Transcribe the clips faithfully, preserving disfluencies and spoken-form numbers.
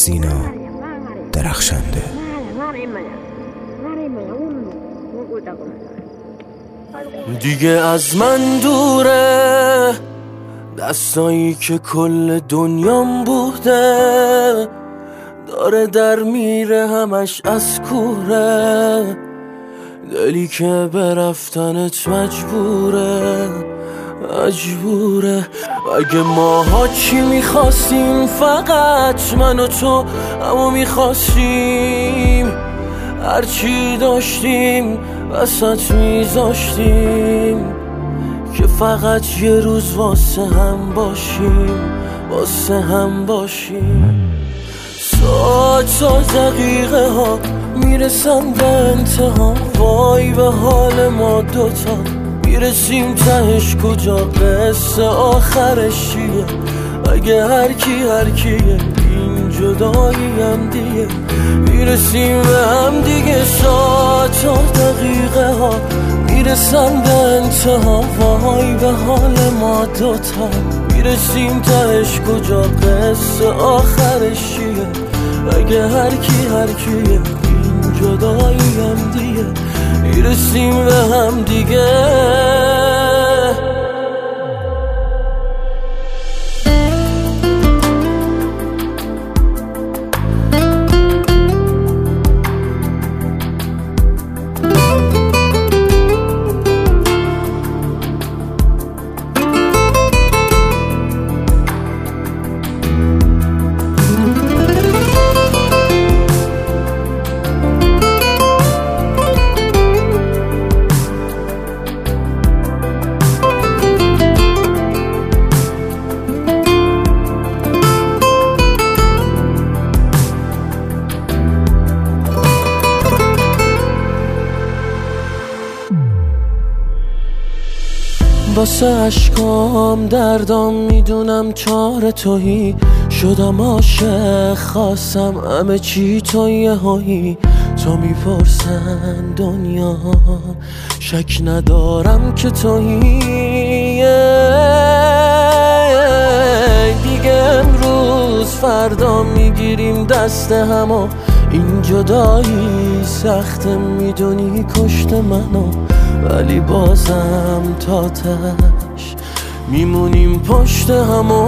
سینا درخشنده. دیگه از من دوره دستایی که کل دنیام بوده، داره در میره همش از کوره، دلی که به رفتنت مجبوره مجبوره. اگه ماها چی میخواستیم فقط من و تو، اما میخواستیم هرچی داشتیم وسط میذاشتیم که فقط یه روز واسه هم باشیم واسه هم باشیم. ساعت و دقیقه ها میرسن به انتها، وای به حال ما دوتا، میرسیم تهش کجا، قصه آخرش چیه؟ اگه هر کی هر کیه این جدایی هم دیگه، میرسیم به هم دیگه. ساعت و دقیقه ها میرسن به انتها، وای به حال ما دوتا، میرسیم تهش کجا، قصه آخرش چیه؟ اگه هر کی هر کیه این جدایی هم دیگه، میرسیم به هم دیگه. واسه عشقام دردام میدونم چاره تویی، شدم عاشق خواستم همه چی تو یه هایی. تو میپرسن دنیا شک ندارم که تویی، دیگه امروز فردا میگیریم دست همو، این جدایی سخته میدونی کشت منو، ولی بازم تا تش میمونیم پشت همو.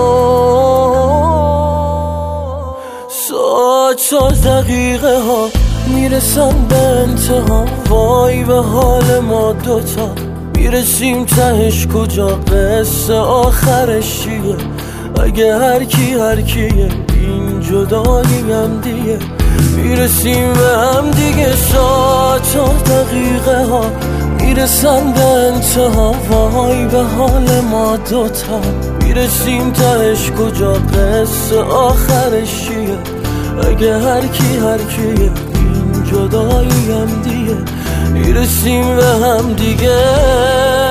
ساعت و دقیقه ها میرسن به انتها، وای به حال ما دوتا، میرسیم تهش کجا، قصه آخرش چیه؟ اگه هر کی هر کیه این جدایی هم دیگه، میرسیم به هم دیگه. ساعت و دقیقه ها میرسن به انتها، وای به حال ما دوتا، میرسیم تهش کجا، قصه آخرش چیه؟ اگه هر کی هر کیه این جدایی هم دیگه، میرسیم به هم دیگه.